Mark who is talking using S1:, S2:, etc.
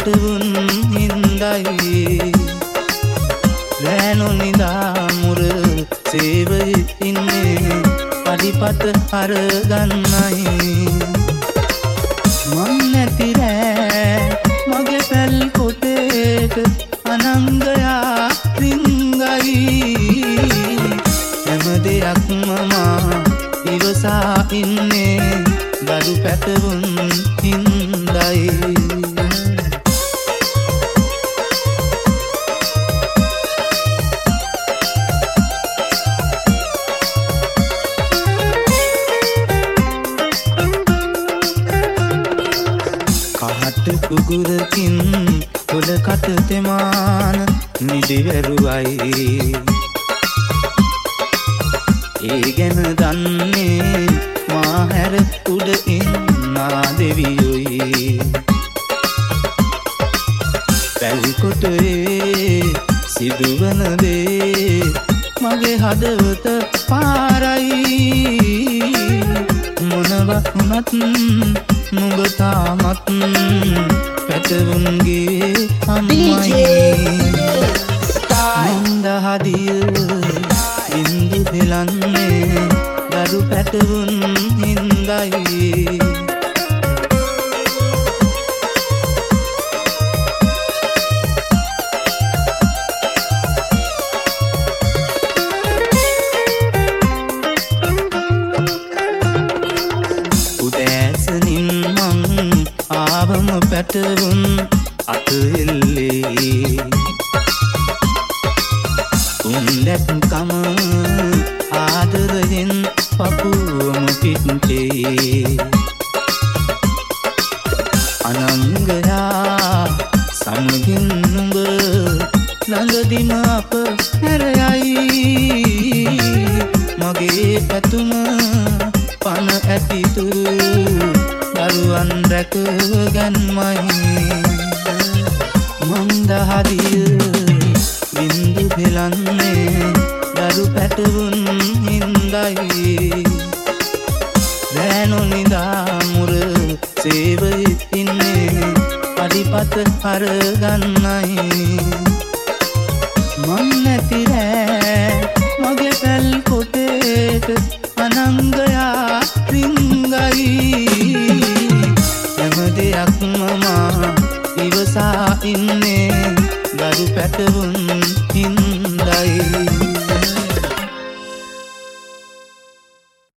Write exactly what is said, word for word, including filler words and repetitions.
S1: පැටවුන් හින්දයි රෑනොනිදා මුර සේවයේ ඉන්නේ පඩිපත අරගන්නයි මං නැති රෑ මගේ පැල් කොටේට අනංගයා රිංගයි හැම දෙයක්ම මා ඉවසා ඉන්නේ බඩු පැටවුන් හින්දයි කුගුරකින් කොලකට තෙමාන නිදිවැරුවයි ඒ ගැන දන්නේ මා හැර උඩ ඉන්නා දෙවියොයි පැල්කොටේ සිදුවන දේ මගේ හදවත පාරයි මොනවත් වුණත් නුඹ තාමත් පැටවුන්ගේ අම්මයි මන්ද හදිය ඉන්දු හෙලන්නේ දරු පැටවුන් හින්දයි ආවම පැටවුන් අත එල්ලේ උන්ලැත්කම ආදරයෙන් පපුවම පිටේ අනංගයා සමගින් නුඹ ළඟදිම අප හැරයයි මගේ පැතුම පන ඇතිතුරු දරුවන් රැක ගන්මයි මන්දහදිය බින්දු හෙලන්නේ දරු පැටවුන් හින්දයි රෑනොනිදා මුර සේවයේ ඉන්නේ පඩිපත අරගන්නයි මං නැති රෑ මගේ පැල් කොටේට අනංගයා රිංගයි හැම දෙයක්ම මා ඉවසා ඉන්නේ බඩු පැටවුන් හින්දයි